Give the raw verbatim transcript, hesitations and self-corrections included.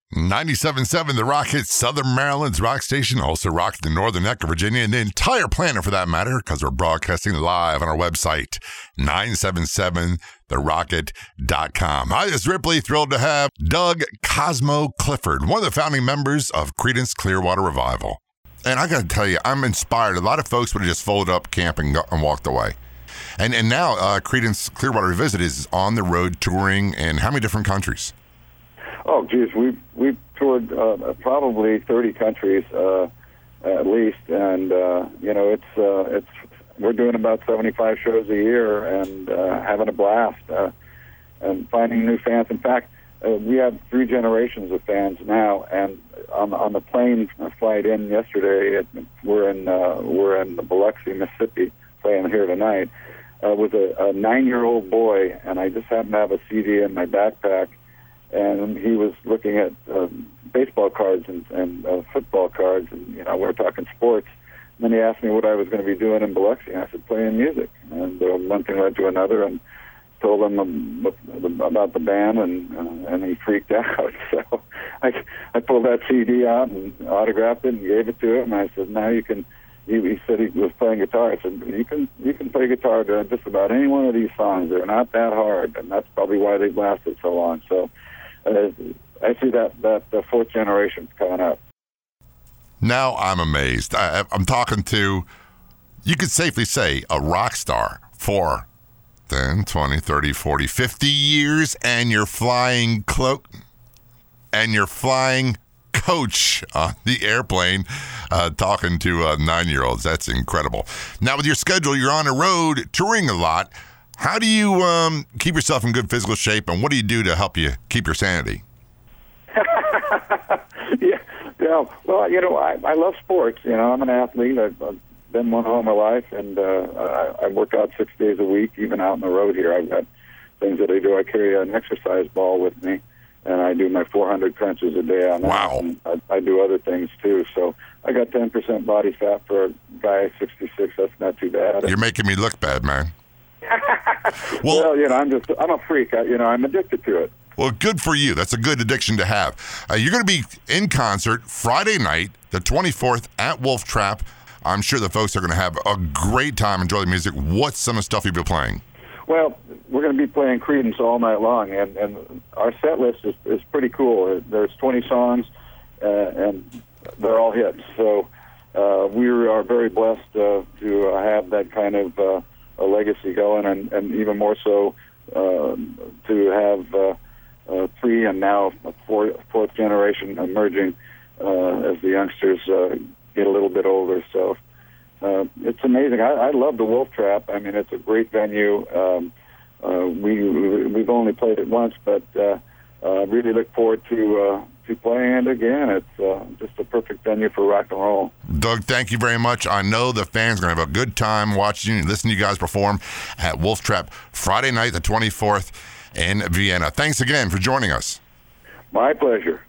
ninety-seven point seven The Rock hits Southern Maryland's rock station, also rocks the northern neck of Virginia and the entire planet for that matter, because we're broadcasting live on our website, nine seven seven the rocket dot com. Hi, this is Ripley, thrilled to have Doug Cosmo Clifford, one of the founding members of Creedence Clearwater Revival. And I got to tell you, I'm inspired. A lot of folks would have just folded up camp and, go, and walked away. And and now uh, Creedence Clearwater Revisit is on the road touring in how many different countries? Oh, geez, we've, we've toured uh, probably thirty countries uh, at least, and, uh, you know, it's uh, it's we're doing about seventy-five shows a year and uh, having a blast uh, and finding new fans. In fact, uh, we have three generations of fans now, and on, on the plane flight in yesterday, it, we're in uh, we're in Biloxi, Mississippi, playing here tonight, uh, with a, a nine-year-old boy, and I just happened to have a C D in my backpack. And he was looking at um, baseball cards and, and uh, football cards, and, you know, we were talking sports. And then he asked me what I was going to be doing in Biloxi, and I said, playing music. And uh, one thing led to another, and told him um, about the band, and uh, and he freaked out. So I, I pulled that C D out and autographed it and gave it to him. And I said, now you can, he, he said he was playing guitar. I said, you can you can play guitar to just about any one of these songs. They're not that hard, and that's probably why they've lasted so long. So Uh, I see that that the fourth generation's coming up. Now I'm amazed. I, I'm talking to, you could safely say, a rock star for ten, twenty, thirty, forty, fifty years, and you're flying cloak, and you're flying coach on the airplane, uh, talking to uh, nine-year-olds. That's incredible. Now with your schedule, you're on the road touring a lot. How do you um, keep yourself in good physical shape, and what do you do to help you keep your sanity? yeah, yeah. Well, you know, I, I love sports. You know, I'm an athlete. I've, I've been one all my life, and uh, I, I work out six days a week, even out on the road here. I've got things that I do. I carry an exercise ball with me, and I do my four hundred crunches a day on that. Wow. And I, I do other things, too. So I got ten percent body fat for a guy sixty-six. That's not too bad. You're making me look bad, man. well, well, you know, I'm just, I'm a freak. I, you know, I'm addicted to it. Well, good for you. That's a good addiction to have. Uh, you're going to be in concert Friday night, the twenty-fourth, at Wolf Trap. I'm sure the folks are going to have a great time, enjoy the music. What's some of the stuff you'll be playing? Well, we're going to be playing Creedence all night long, and, and our set list is, is pretty cool. There's twenty songs, uh, and they're all hits. So uh, we are very blessed uh, to uh, have that kind of uh, a legacy going, and, and even more so uh, to have uh, uh, three and now a four, fourth generation emerging uh, as the youngsters uh, get a little bit older. So uh, it's amazing. I, I love the Wolf Trap. I mean, it's a great venue. Um, uh, we we've only played it once, but uh, uh, really look forward to uh, to playing it again. It's uh, just a perfect venue for rock and roll. Doug, thank you very much. I know the fans are going to have a good time watching you and listening to you guys perform at Wolf Trap Friday night, the twenty-fourth in Vienna. Thanks again for joining us. My pleasure.